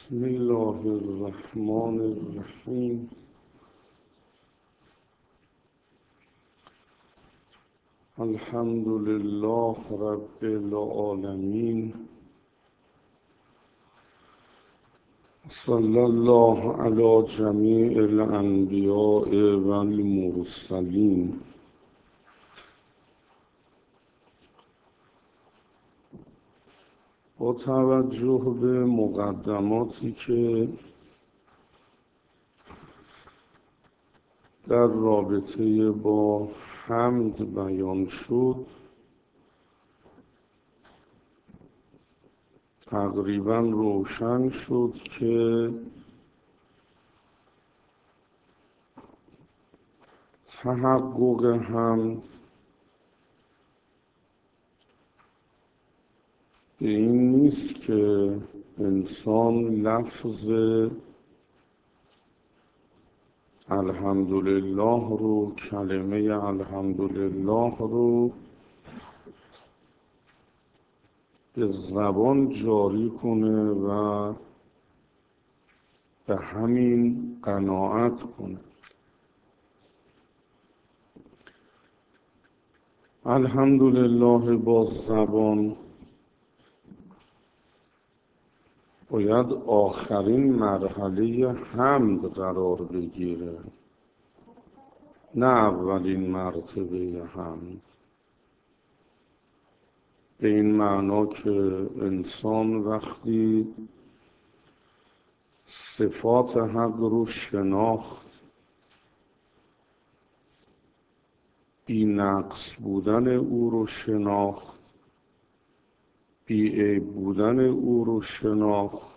بسم الله الرحمن الرحیم. الحمد لله رب العالمین. صلی الله علی جمیع الانبیاء و المرسلین. با توجه به مقدماتی که در رابطه با حمد بیان شد، تقریبا روشن شد که تحقق حمد به این نیست که انسان لفظ الحمدلله رو، کلمه الحمدلله رو به زبان جاری کنه و به همین قناعت کنه. الحمدلله با زبان باید آخرین مرحله حمد قرار بگیره، نه اولین مرتبه حمد. به این معنا که انسان وقتی صفات حق رو شناخت، بی نقص بودن او رو شناخت، بی عیب بودن او رو شناخت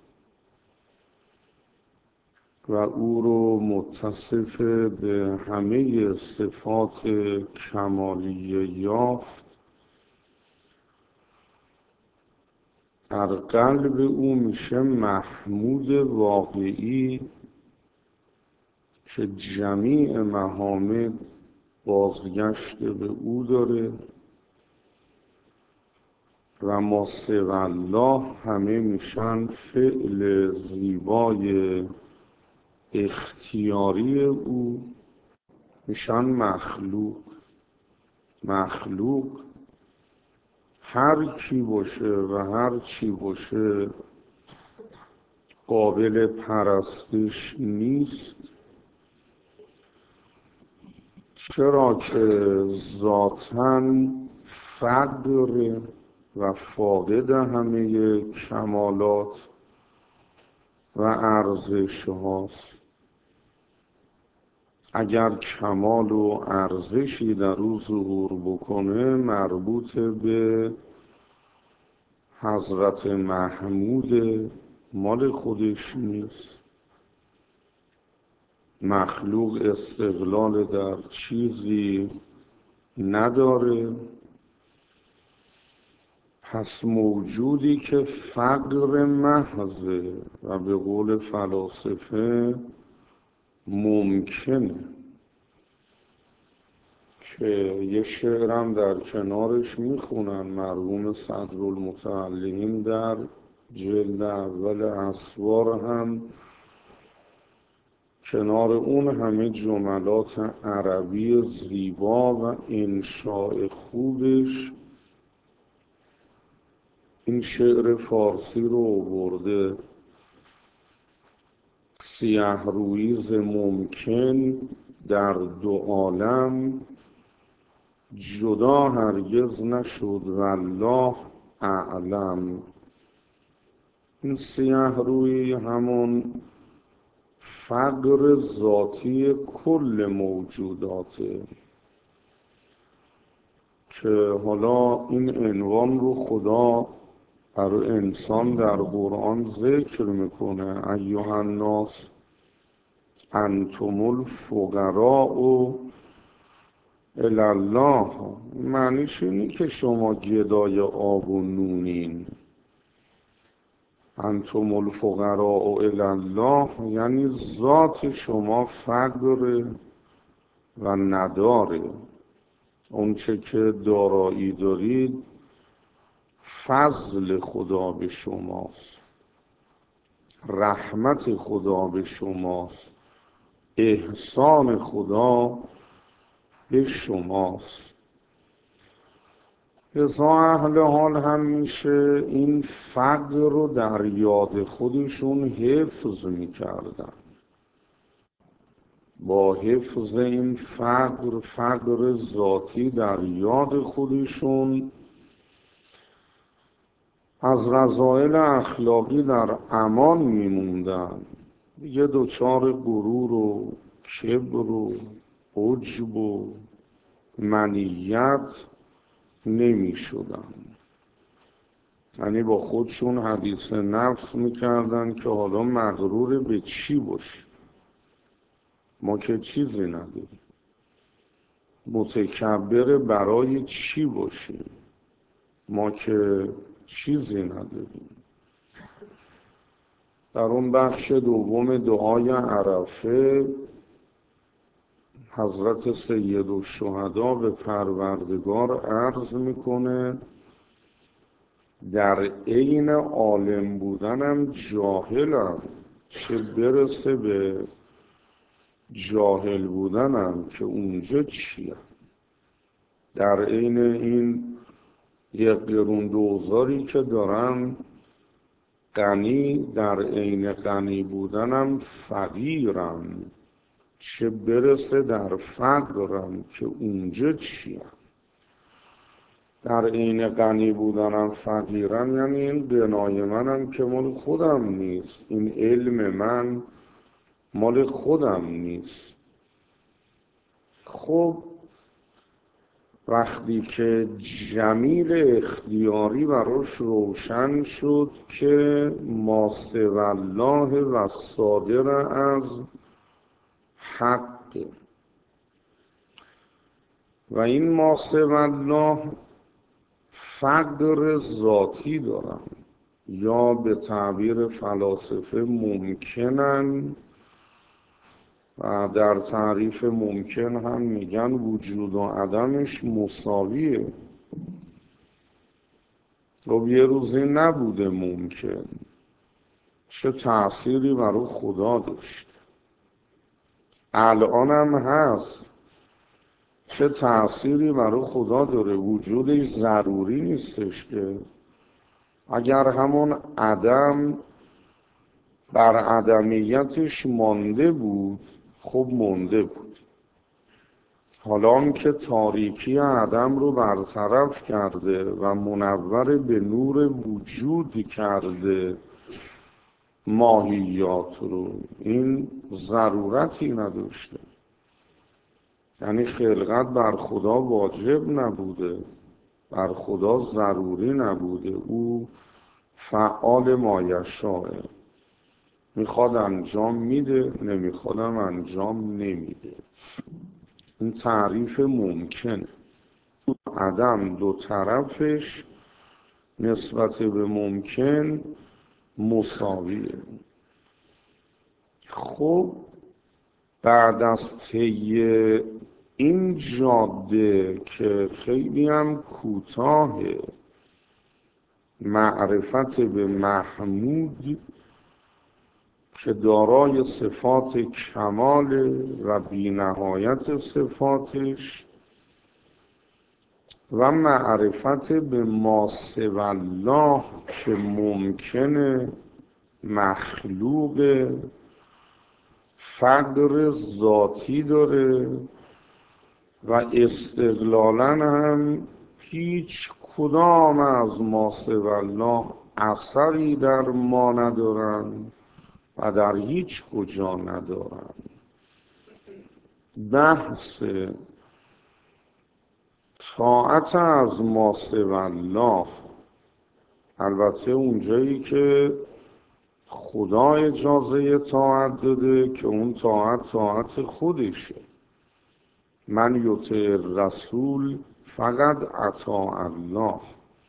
و او رو متصف به همه صفات کمالیه یافت، در قلب او میشه محمود واقعی که جمیع محامد بازگشت به او داره و ما سوی الله همه میشن فعل زیبای اختیاری او، میشن مخلوق هر کی باشه و هر چی باشه قابل پرستش نیست، چرا که ذاتاً فقر و فاقد همه کمالات و ارزش هاست. اگر کمال و ارزشی در او ظهور بکنه، مربوط به حضرت محمود مال خودش نیست. مخلوق استقلال در چیزی نداره، پس موجودی که فقر محضه و به قول فلاسفه ممکنه، که یه شعرم در کنارش میخونن مرحوم صدرالمتعلقین در جلد اول اسوار، هم کنار اون همه جملات عربی زیبا و انشاء خوبش این شعر فارسی رو آورده: سیه رویی ممکن در دو عالم، جدا هرگز نشد والله اعلم. این سیه رویی همون فقر ذاتی کل موجوداته که حالا این عنوان رو خدا برای انسان در قرآن ذکر میکنه: ایها الناس انتم الفقراء الی الله. معنیش اینه که شما گدای آب و نونین. انتم الفقراء الی الله یعنی ذات شما فقر و نداره. اون چه که دارایی دارید فضل خدا به شماست. رحمت خدا به شماست، احسان خدا به شماست. لذا اهل حال هم میشه این فقر رو در یاد خودشون حفظ میکردن. با حفظ این فقر ذاتی در یاد خودشون از رذایل اخلاقی در امان میموندن، دیگه دچار غرور و کبر و عجب و منیت نمی شدن. یعنی با خودشون حدیث نفس میکردن که حالا مغرور به چی باشه، ما که چیزی نداریم، متکبر برای چی باشیم، ما که چیزی نداریم. در اون بخش دوم دعای عرفه حضرت سید الشهدا به پروردگار عرض میکنه در عین عالم بودنم جاهلم، چه برسه به جاهل بودنم که اونجا چیه. در عین این یک قرون دوزاری که دارم غنی، در عین غنی بودنم فقیرم، چه برسه در فقرم که اونجا چیه. در عین غنی بودنم فقیرم یعنی این غنای منم که مال خودم نیست، این علم من مال خودم نیست. خب وقتی که جمیل اختیاری براش روشن شد که ما سوی الله و صادر از حق، و این ما سوی الله فقر ذاتی دارن، یا به تعبیر فلاسفه ممکنن، و در تعریف ممکن هم میگن وجود و عدمش مساویه. خب یه روزی نبوده ممکن، چه تأثیری برای خدا داشت؟ الان هم هست، چه تأثیری برای خدا داره؟ وجودش ضروری نیستش که. اگر همون عدم بر عدمیتش مانده بود، خب مانده بود. حالا هم که تاریکی عدم رو برطرف کرده و منور به نور وجود کرده ماهیات رو، این ضرورتی نداشته. یعنی خلقت بر خدا واجب نبوده، بر خدا ضروری نبوده، او فعال مایشاء، میخواد انجام میده، نمیخوادم انجام نمیده. این تعریف ممکنه. عدم دو طرفش نسبت به ممکن مساویه. خب بعد از طی این جاده که خیلی هم کوتاهه، معرفت به محمود که دارای صفات کمال و بی‌نهایت صفاتش، و معرفت به ما سوی الله که ممکنه، مخلوق، فقر ذاتی داره و استقلالاً هم هیچ کدام از ما سوی الله اثری در ما ندارن و در هیچ کجا ندارن. بحث طاعت از ما سوی الله، البته اونجایی که خدا اجازه طاعت داده که اون طاعت خودشه، من یطیع رسول فقط اطاع الله.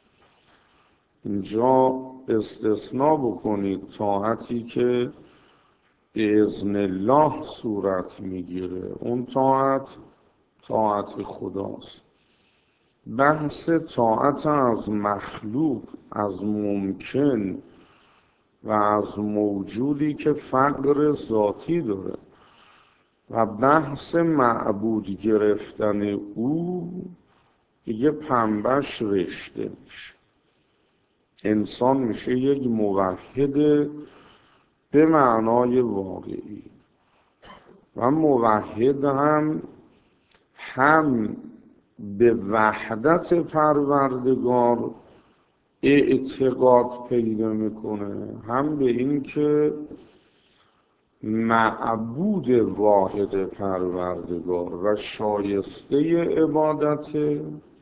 اینجا استثناء بکنید طاعتی که به اذن الله صورت میگیره، اون طاعت خداست. بحث طاعت از مخلوق، از ممکن و از موجودی که فقر ذاتی داره و بحث معبود گرفتن او دیگه پنبهش رشته میشه. انسان میشه یک موحد به معنای واقعی و موحد هم به وحدت پروردگار اعتقاد پیدا میکنه، هم به این که معبود واحد پروردگار و شایسته عبادت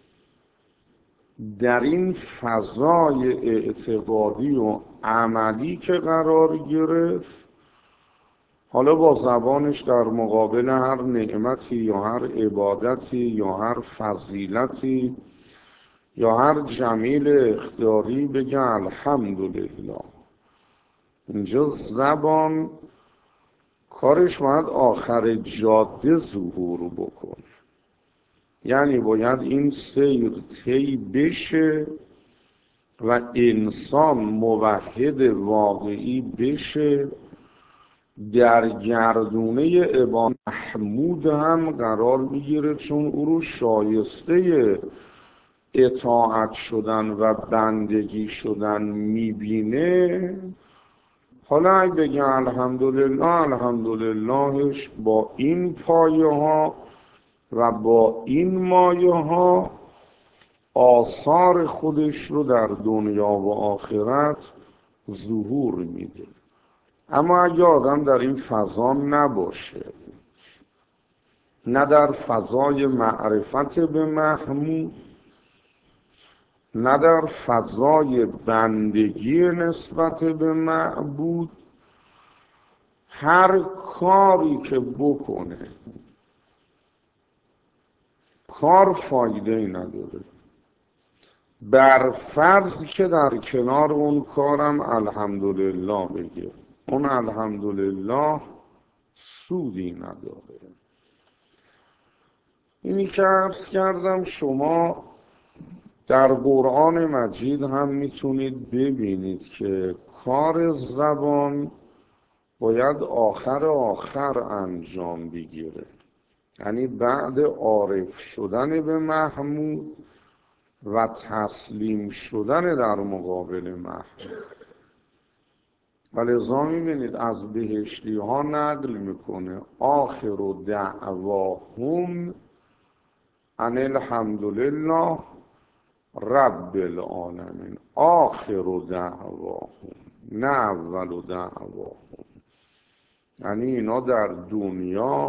در این فضای اعتقادی و عملی که قرار گرفت، حالا با زبانش در مقابل هر نعمتی یا هر عبادتی یا هر فضیلتی یا هر جمیل اختیاری بگه الحمدلله. اینجا زبان کارش باید آخر جاده ظهور بکنه، یعنی باید این سیر طی بشه و انسان موحد واقعی بشه، در گردونه عبادت محمود هم قرار میگیره، چون او رو شایسته اطاعت شدن و بندگی شدن میبینه. حالا اگه بگه الحمدلله، الحمدللهش با این پایه ها و با این مایه ها آثار خودش رو در دنیا و آخرت ظهور میده. اما اگه آدم در این فضا نباشه، نه در فضای معرفت به محمود، نه در فضای بندگی نسبت به معبود، هر کاری که بکنه کار فایده ای نداره، بر فرض که در کنار اون کارم الحمدلله بگه. اون الحمدلله سودی نداره. اینی که عرض کردم شما در قرآن مجید هم میتونید ببینید که کار زبان باید آخر انجام بگیره، یعنی بعد عارف شدن به محمود و تسلیم شدن در مقابل محمود. ولذا میبینید از بهشتی ها نقل میکنه آخر دعواهم ان الحمدلله رب العالمین. آخر دعواهم، نه اول دعواهم. یعنی اینا در دنیا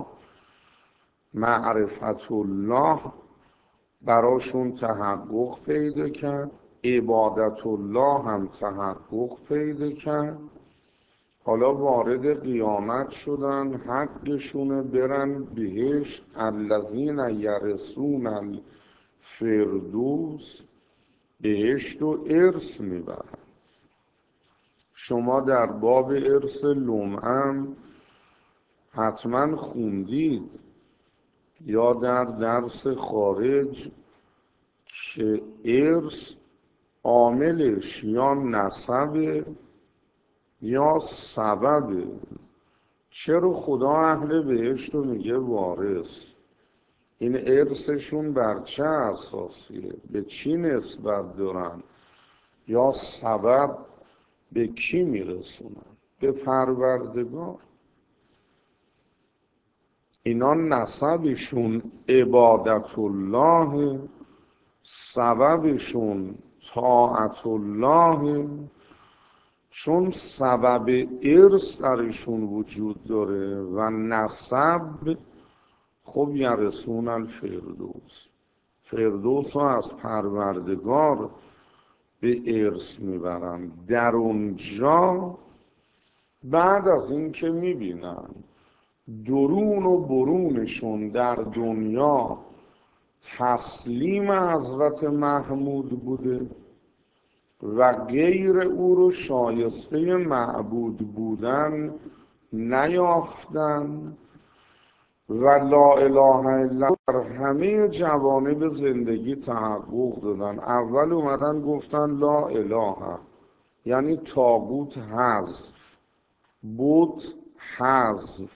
معرفت الله براشون تحقق پیدا کرد، عبادت الله هم تحقق پیدا کرد، حالا وارد قیامت شدن، حقشونه برن بهشت. الذین یرثون الفردوس، بهشت و ارث میبرن. شما در باب ارث لمعم حتما خوندید یا در درس خارج که ارث عاملش یا نسبه یا سببه. چرا خدا اهل بهشت رو میگه وارث؟ این ارثشون بر چه اساسیه؟ به چی نسبت دارن؟ یا سبب به کی میرسونن؟ به پروردگار. اینا نسبشون عبادت الله، سببشون طاعت الله. چون سبب ارث درشون وجود داره و نسب، خب یرثون الفردوس، فردوس رو از پروردگار به ارث میبرن. در اونجا بعد از این که میبینن درون و برونشون در دنیا تسلیم حضرت محمود بوده و غیر او رو شایسته معبود بودن نیافتن و لا اله الا در همه جوانب زندگی تحقق دادن. اول اومدن گفتن لا اله، یعنی طاغوت حذف، بت حذف،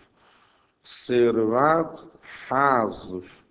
ثروت حذف،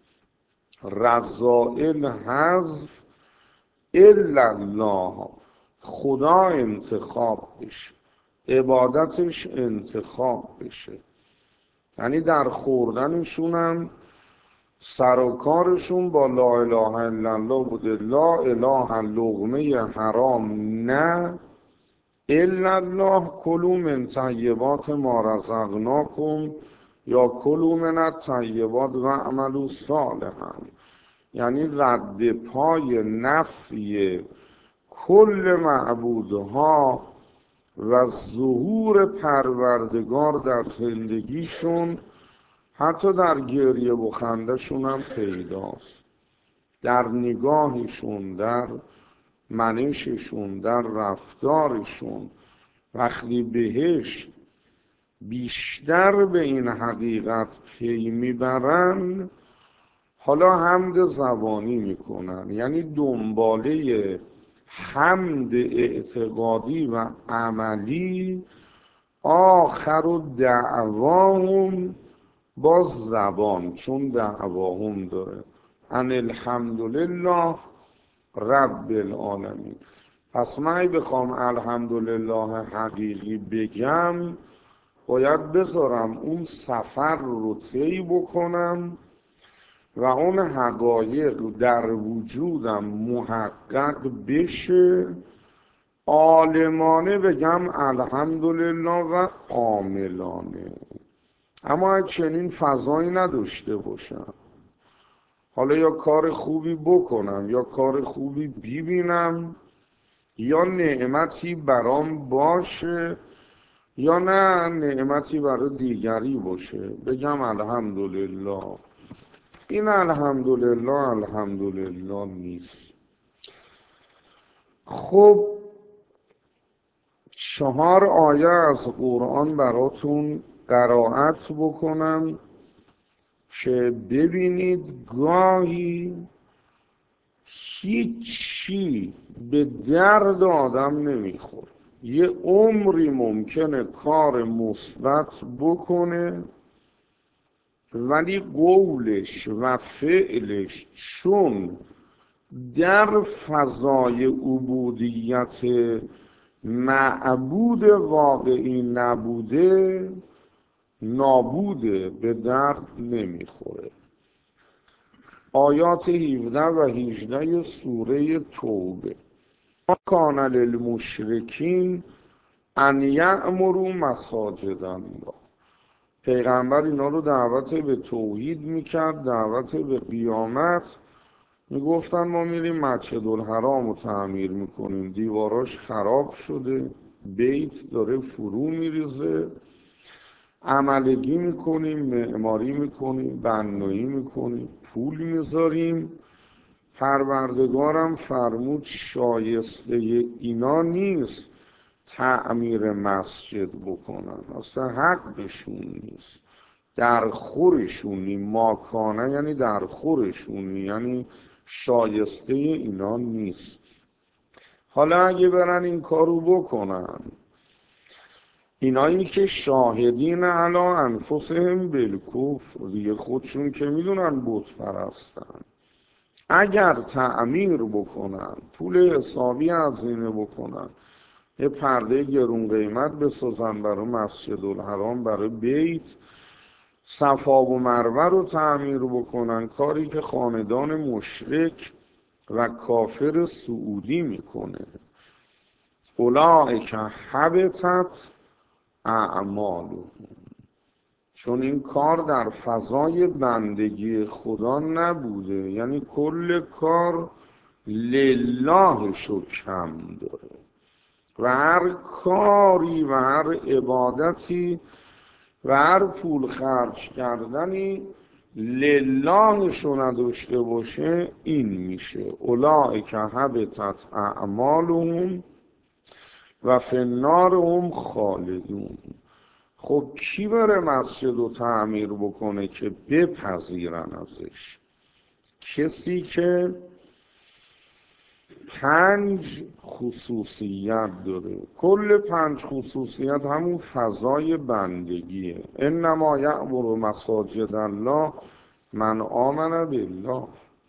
رذائل حذف، الا الله، خدا انتخاب بشه، عبادتش انتخاب بشه. یعنی در خوردنشون هم سر و کارشون با لا اله الا الله بوده. لا اله لقمه حرام نه، الا الله کلوا من طیبات ما رزقناکم یا کلوا من الطیبات و اعملوا صالحا. یعنی رد پای نفی کل معبودها و ظهور پروردگار در زندگیشون، حتی در گریه و خنده‌شون هم پیداست، در نگاهشون، در منششون، در رفتارشون. وقتی بهش بیشتر به این حقیقت پی میبرن، حالا حمد زبانی میکنن، یعنی دنباله حمد اعتقادی و عملی، آخر دعواهم، با زبان، چون دعواهم داره، ان الحمدلله رب العالمین. پس من بخوام الحمدلله حقیقی بگم، باید بذارم اون سفر رو طی بکنم و اون حقایق در وجودم محقق بشه، عالمانه بگم الحمدلله و عاملانه. اما چنین فضایی نداشته باشم، حالا یا کار خوبی بکنم یا کار خوبی ببینم، یا نعمتی برام باشه یا نه نعمتی برای دیگری باشه، بگم الحمدلله. این الحمدلله نیست. خب 4 آیه از قرآن براتون قرائت بکنم که ببینید گاهی هیچی به درد آدم نمیخوره، یه عمری ممکنه کار مثبت بکنه، ولی قولش و فعلش چون در فضای عبودیت معبود واقعی نبوده، نابوده، به درد نمیخوره. آیات 17 و 18 سوره توبه: کان للمشرکین ان یأمروا مساجد الله. پیغمبر اینا رو دعوت به توحید میکرد، دعوت به قیامت. میگفتن ما میریم مسجد الحرام رو تعمیر میکنیم، دیواراش خراب شده، بیت داره فرو میریزه، عملگی میکنیم، معماری میکنیم، بنایی میکنیم، پول میذاریم. پروردگارم فرمود شایسته اینا نیست تعمیر مسجد بکنن، اصلا حقشون نیست، در خورشونی، ماکانه یعنی در خورشونی، یعنی شایسته اینا نیست. حالا اگه برن این کارو بکنن، اینایی که شاهدین علی انفسهم بالکفر، دیگه خودشون که میدونن بت پرستن، اگر تعمیر بکنن، پول حسابی هزینه بکنن، یه پرده گرون قیمت بسازن برای مسجد الحرام، برای بیت، صفا و مروه رو تعمیر بکنن، کاری که خاندان مشرک و کافر سعودی میکنه، اولئک حبطت اعمالهم. چون این کار در فضای بندگی خدا نبوده، یعنی کل کار للهشو کم داره و هر کاری و هر عبادتی و هر پول خرج کردنی للهشو نداشته باشه، این میشه اولئک حبطت اعمالهم و فی النار هم خالدون. خب کی بره مسجد رو تعمیر بکنه که بپذیرن ازش؟ کسی که 5 خصوصیت داره. کل 5 خصوصیت همون فضای بندگیه. انما یعمر مساجد الله من آمن بالله.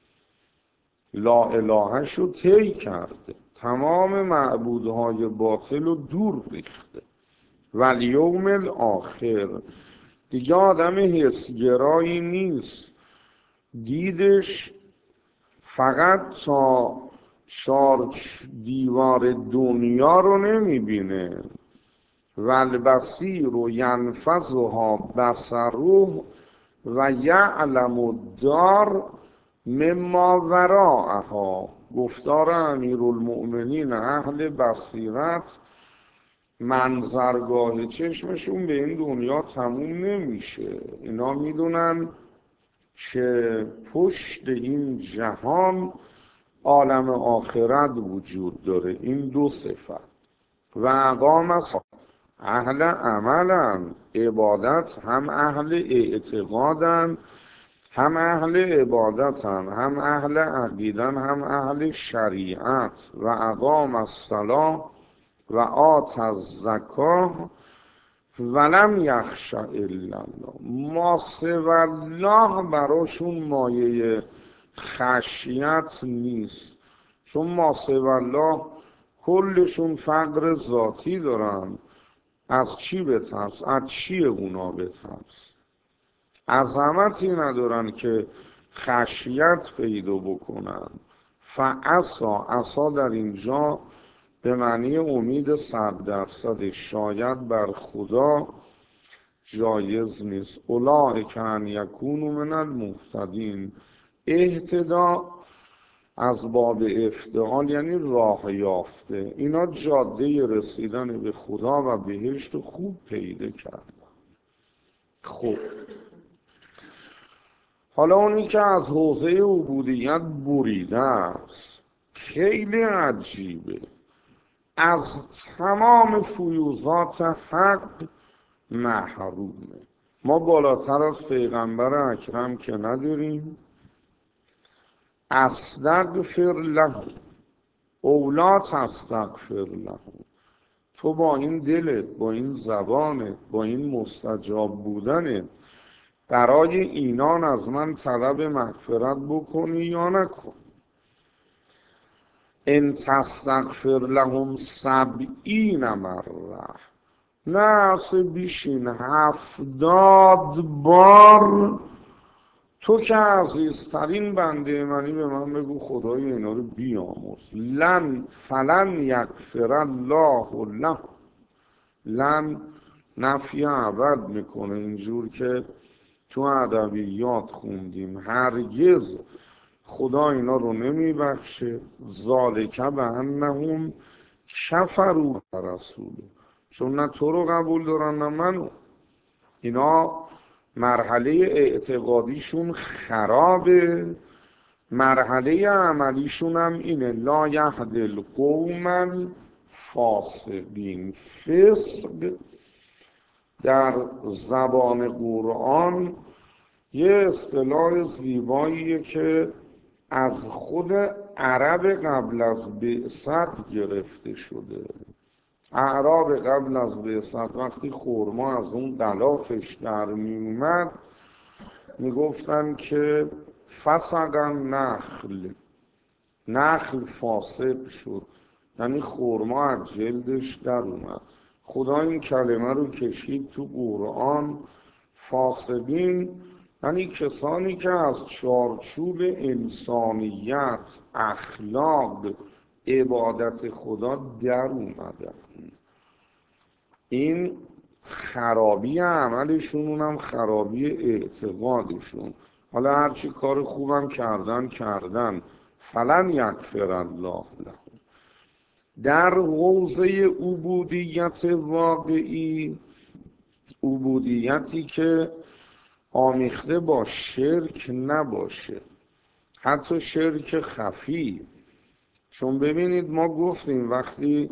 لا الهش رو طی کرده، تمام معبودهای باطل رو دور ریخته. والیوم الاخر، دیگه آدم حسگرایی نیست، دیدش فقط تا 4 دیوار دنیا رو نمیبینه. والبصیر و ینفذها بصره و یعلم الدار مما وراءها. گفتار امیرالمؤمنین اهل بصیرت، منظرگاه چشمشون به این دنیا تموم نمیشه. اینا میدونن که پشت این جهان عالم آخرت وجود داره. این 2 صفت. و اقام است، اهل عملن، عبادت هم اهل اعتقادن، هم اهل عبادتن، هم اهل عقیدن، هم اهل شریعت. و اقام الصلاة و آت الزکاه ولم یخش الا الله. ما سوی الله براشون مایه خشیت نیست، چون ما سوی الله کلشون فقر ذاتی دارن. از چی بترس؟ از چی اونا بترس؟ عظمتی ندارن که خشیت پیدا بکنن. عصا در اینجا به معنی امید 100%، شاید بر خدا جایز نیست. اولئک ان یکونوا من المهتدین. اهتدا از باب افتعال یعنی راه یافته. اینا جاده رسیدن به خدا و بهشت خوب پیدا کردن. خب حالا اونی که از حوزه عبودیت بریده است خیلی عجیبه. از تمام فیوضات حق محرومه. ما بالاتر از پیغمبر اکرم که نداریم. استغفر له اولا تستغفر له. تو با این دلت، با این زبانت، با این مستجاب بودنت برای اینان از من طلب مغفرت بکنی یا نکن. ان تستغفر لهم 70 مره، نه اصلا بیشین 70 بار. تو که عزیزترین بنده منی به من بگو خدای اینا رو بیامرز. فلن یغفر الله له. لن نفی ابد میکنه، اینجور که تو ادبیات خوندیم. هرگز خدا اینا رو نمیبخشه. ذالک بانهم کفروا برسوله، چون نه تو رو قبول دارن نه منو. اینا مرحله اعتقادیشون خرابه، مرحله عملیشون هم اینه. لا یهدی القوم الفاسقین. فسق در زبان قرآن یه اصطلاح زیباییه که از خود عرب قبل از بعثت گرفته شده. اعراب قبل از بعثت وقتی خرما از اون غلافش در می اومد میگفتن که فسق نخل فاسق شد، یعنی خرما از جلدش در اومد. خدا این کلمه رو کشید تو قرآن. فاسقین یعنی کسانی که از چارچوب انسانیت، اخلاق، عبادت خدا در اومدن. این خرابی عملشون، اونم خرابی اعتقادشون. حالا هرچی کار خوبم کردن فلن یغفر الله لهم. در حوزه عبودیت واقعی، عبودیتی که آمیخته با شرک نباشه، حتی شرک خفی. چون ببینید ما گفتیم وقتی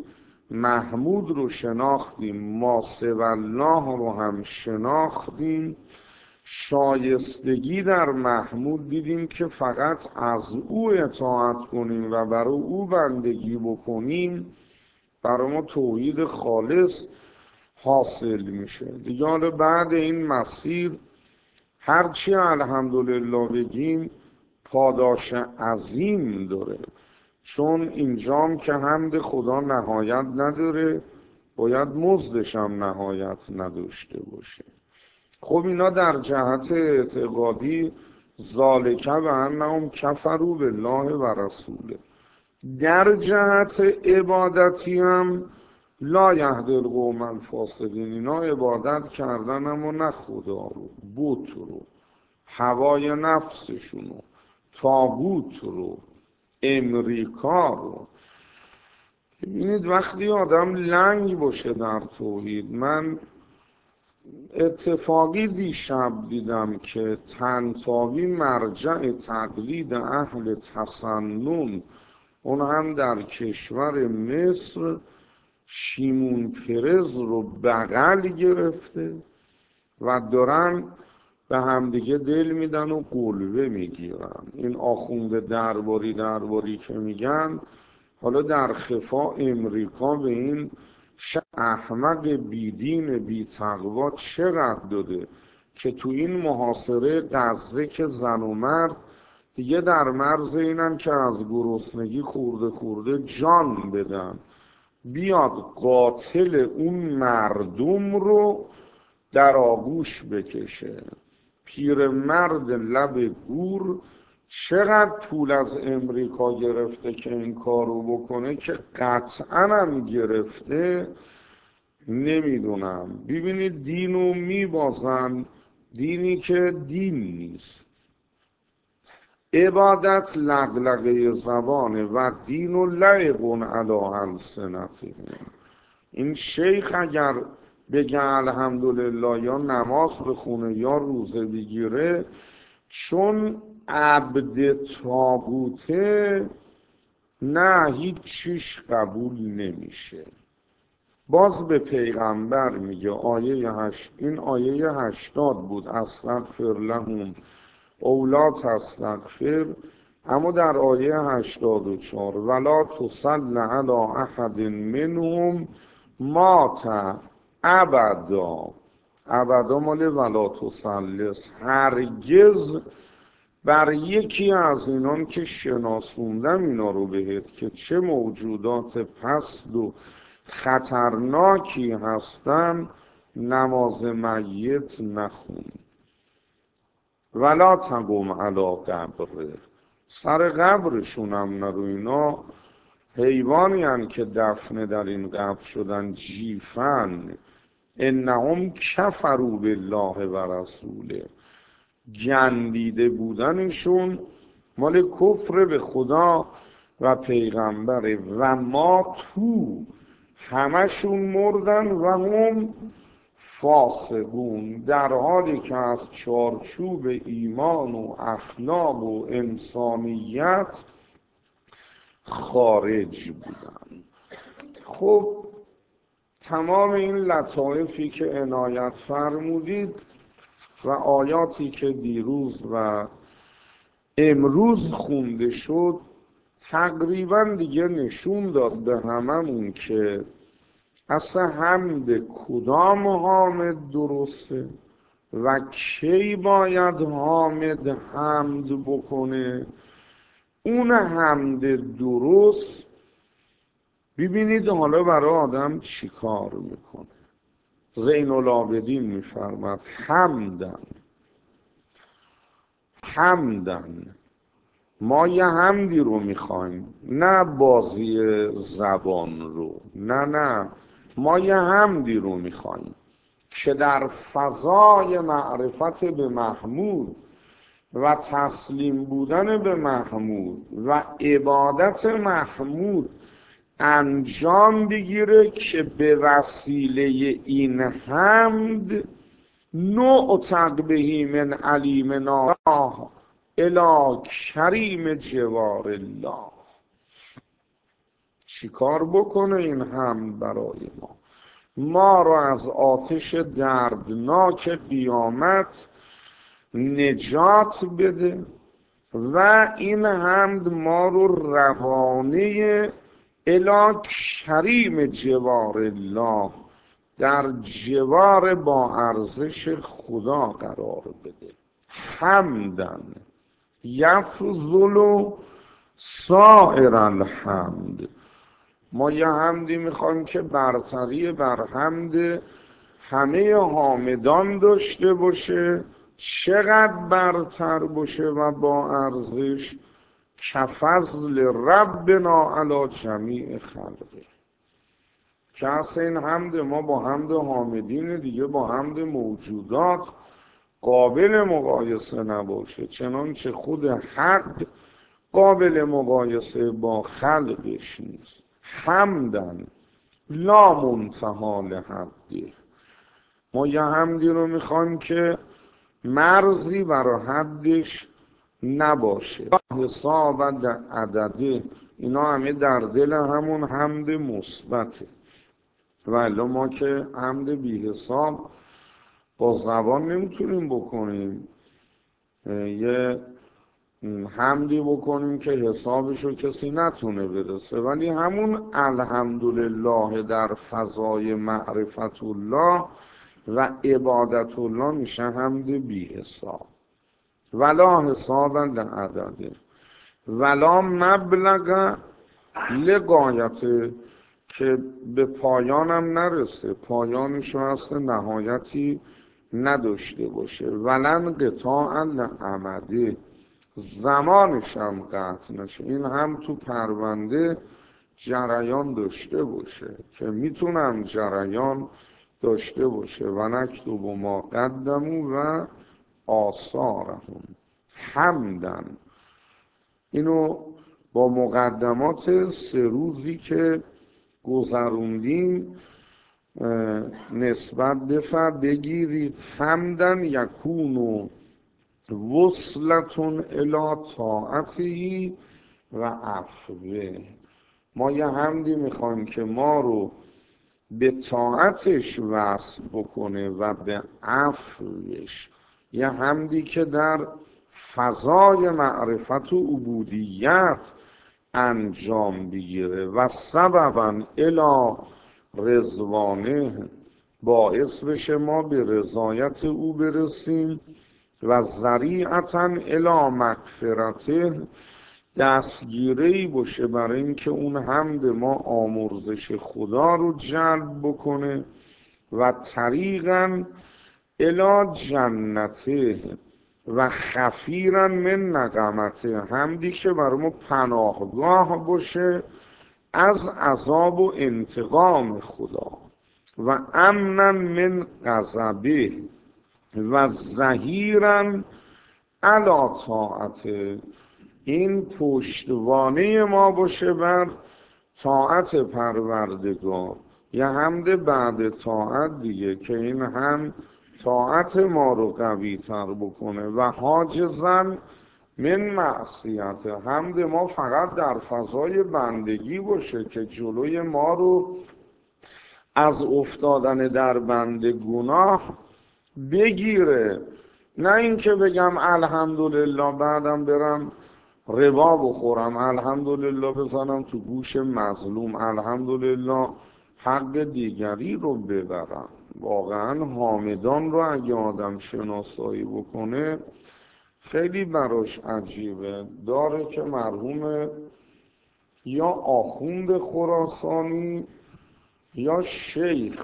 محمود رو شناختیم، ما سوی الله رو هم شناختیم، شایستگی در محمود دیدیم که فقط از او اطاعت کنیم و برای او بندگی بکنیم برای ما توحید خالص حاصل میشه دیگه. حالا بعد این مسیر هرچی الحمدلله بگیم پاداش عظیم داره، چون اینجام که حمد خدا نهایت نداره، باید مزدش هم نهایت نداشته باشه. خب اینا در جهت اعتقادی ذالک و انهم کفروا بالله و رسوله. در جهت عبادتی هم لا یهدی القوم الفاسقین، اینا عبادت کردن اما نه خدا رو، بت رو، هوای نفسشونو، طاغوت رو، امریکا رو. ببینید وقتی آدم لنگ باشه در توحید، من اتفاقی دیشب دیدم که طنطاوی مرجع تقلید اهل تسنن، اون هم در کشور مصر، شیمون پرز رو بغل گرفته و دارن به همدیگه دل میدن و قلوه میگیرن. این آخونده درباری که میگن، حالا در خفا امریکا به این احمق بیدین بی تقوا چقدر داده که تو این محاصره غزه که زن و مرد دیگه در مرز اینن که از گرسنگی خورده جان بدن، بیاد قاتل اون مردم رو در آغوش بکشه. پیرمرد لب گور چقدر پول از امریکا گرفته که این کارو بکنه که قطعا هم گرفته، نمیدونم. ببینید دینو میبازن، دینی که دین نیست. عبادت لغلغه زبانه و دین و لعب علی السنتهم. این شیخ اگر بگه الحمدلله یا نماز بخونه یا روزه بگیره، چون عبد طاغوته نه هیچ چیش قبول نمیشه. باز به پیغمبر میگه این آیه 80 بود، استغفر لهم او لا تستغفر. اما در آیه 84 ولا تصل علی احد منهم مات ابدا مال ولا تسلس، هرگز بر یکی از اینان که شناسوندم اینا رو بهت که چه موجودات پست و خطرناکی هستن، نماز میت نخون. ولا تقوم علی قبره، سر قبرشون هم نرو. اینا حیوانی هن که دفن در این قبر شدن، جیفن. انهم کفروا بالله و رسوله، گندیده بودنشون مال کفر به خدا و پیغمبره. و ما تو همشون مردن و هم فاسقون، در حالی که از چارچوب ایمان و اخلاق و انسانیت خارج بودن. خب تمام این لطایفی که عنایت فرمودید و آیاتی که دیروز و امروز خونده شد تقریبا دیگه نشون داد به هممون که اصلا حمد کدام حامد درسته و کی باید حامد حمد بکنه. اون حمد درست ببینید حالا برای آدم چی کار میکنه. زین العابدین میفرماد حمدن، ما یه حمدی رو میخوایم، نه بازی زبان رو، نه ما یه حمدی رو میخوایم که در فضای معرفت به محمود و تسلیم بودن به محمود و عبادت محمود انجام بگیره، که به وسیله این حمد نعتق بهی من علیمنا الی کریم جوار الله. چیکار بکنه این حمد برای ما رو از آتش دردناک قیامت نجات بده و این حمد ما رو روانه الی کریم جوار الله، در جوار با ارزش خدا قرار بده. حمدن یفضل سائر الحمد، ما یه حمدی میخوایم که برتری بر حمد همه حامدان داشته باشه. چقدر برتر باشه و با ارزش؟ کفضل ربنا علی جمیع خلقه، که اصلا این حمد ما با حمد حامدین دیگه، با حمد موجودات قابل مقایسه نباشه، چنانچه خود حق قابل مقایسه با خلقش نیست. حمدن لا منتهی لحده، ما یه حمدی رو میخوایم که مرزی برای حدش نباشه. حساب عدده، اینا همه در دل همون حمد مثبته. ولی ما که حمد بی حساب با زبان نمیتونیم بکنیم، یه حمدی بکنیم که حسابشو کسی نتونه برسه، ولی همون الحمدلله در فضای معرفت الله و عبادت الله میشه حمد بی حساب. ولا حسابا لعدده ولا مبلغ لغایت، که به پایانم نرسه، پایانش هست نهایتی نداشته باشه. ولن قطاع لعمده، زمانش هم قطع نشه. این هم تو پرونده جریان داشته باشه که میتونم جریان داشته باشه. و نکتب ما قدمو و آثارهم حمدن. اینو با مقدمات 3 روزی که گذروندیم نسبت به بگیرید. حمدن یکونو وصلتون الی طاعتی و عفوه، ما یه حمدی میخوایم که ما رو به طاعتش وصل بکنه و به عفوش، یه حمدی که در فضای معرفت و عبودیت انجام بگیره و سببا الی رضوانه، باعث بشه ما به رضایت او برسیم و ذریعتا الی مغفرته، دستگیره‌ای باشه برای اینکه اون حمد ما آمرزش خدا رو جلب بکنه و طریقا الی جنته و خفیرا من نقمته، حمدی که برای ما پناهگاه باشه از عذاب و انتقام خدا و امنا من غضبه و ظهیرا علی طاعته، این پشتوانه ما باشه بر طاعت پروردگار. یه حمد بعد طاعت دیگه که این هم طاعت ما رو قوی تر بکنه و حاجزن من معصیت، حمد ما فقط در فضای بندگی باشه که جلوی ما رو از افتادن در بند گناه بگیره. نه اینکه بگم الحمدلله بعدم برم ربا بخورم، الحمدلله بزنم تو گوش مظلوم، الحمدلله حق دیگری رو ببرم. واقعا حامدان رو اگه آدم شناسایی بکنه خیلی براش عجیبه. داره که مرحوم یا آخوند خراسانی یا شیخ،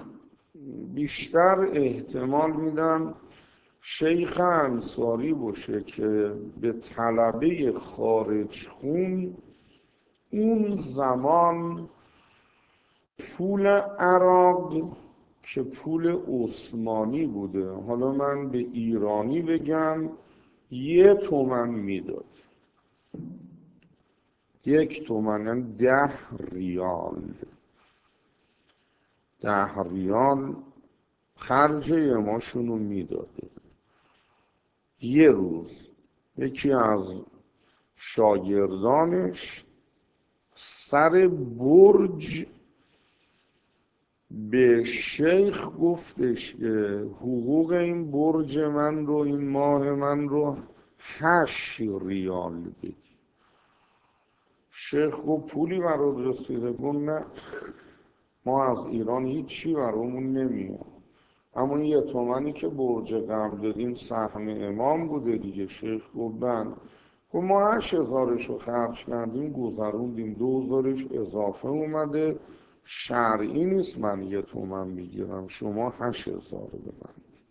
بیشتر احتمال میدم شیخ انصاری باشه، که به طلبه خارج خون اون زمان پول عراق که پول عثمانی بوده، حالا من به ایرانی بگم 1 تومن میداد. 1 تومن یعنی 10 ریال. 10 ریال خرج ماشونو میداده. یه روز یکی از شاگردانش سر برج به شیخ گفتش که حقوق این برج برج من رو، این ماه من رو 8 ریال بدی. شیخ گفت پولی برات رسیده؟ گفت نه، ما از ایران هیچی برامون نمیاد. همون 1 تومنی که برج قبل دادیم سهم امام بوده دیگه. شیخ گفت بله. گفت ما 8000 خرج کردیم گذروندیم، 2000 اضافه اومده، شرعی نیست من 1 تومن بگیرم، شما 8000 به من.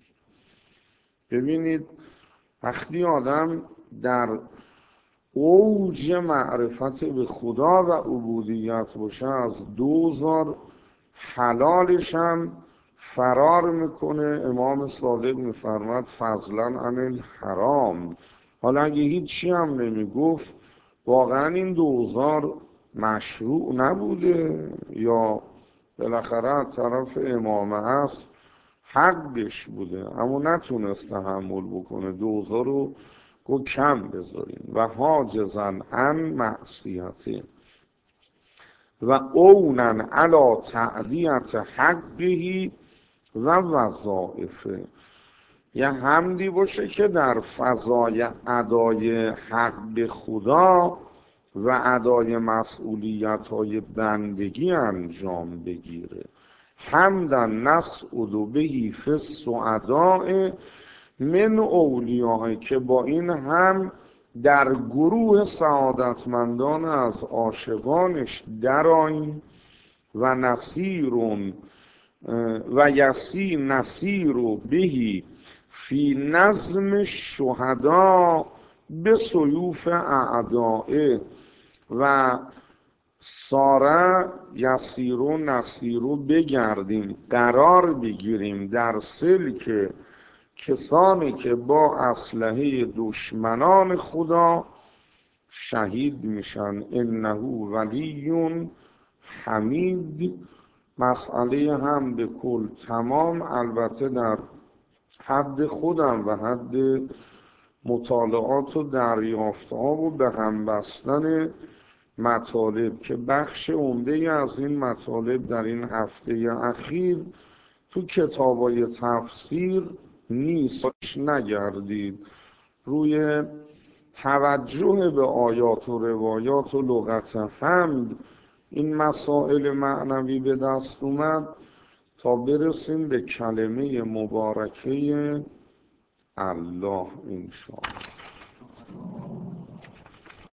ببینید وقتی آدم در اوج معرفت به خدا و عبودیت باشه، از 2000 حلالش هم فرار میکنه. امام صادق میفرماد فضلا عن الحرام. حالا اگه هیچی هم نمیگفت، واقعا این 2000 مشروع نبوده یا بالاخره طرف امامه هست حقش بوده، اما نتونست تحمل بکنه. 2000 رو گو کم بذاریم. و حاجزن عن معصیته و اونن علا تعدیت حقهی و وظائفه. یه حمدی باشه که در فضای ادای حق خدا و ادای مسئولیت های بندگی انجام بگیره. حمدا نسعد بهی فی السعداء من اولیاء، که با این هم در گروه سعادتمندان از عاشقانش درآییم. و نصیرون و یسی نصیر بهی فی نظم شهدا به سیوف اعدائه. و ساره یسیرو نصیرو بگردیم، قرار بگیریم در سلک کسانی که با اسلحه دشمنان خدا شهید میشن. انه ولی حمید. مسئله هم به کل تمام، البته در حد خودم و حد مطالعات و دریافت‌ها و به هم بستن مطالب، که بخش عمده از این مطالب در این هفته اخیر تو کتابای تفسیر نیست. نگردید روی توجه به آیات و روایات و لغت حمد این مسائل معنوی به دست اومد تا برسیم به کلمه مبارکه الله انشاءالله.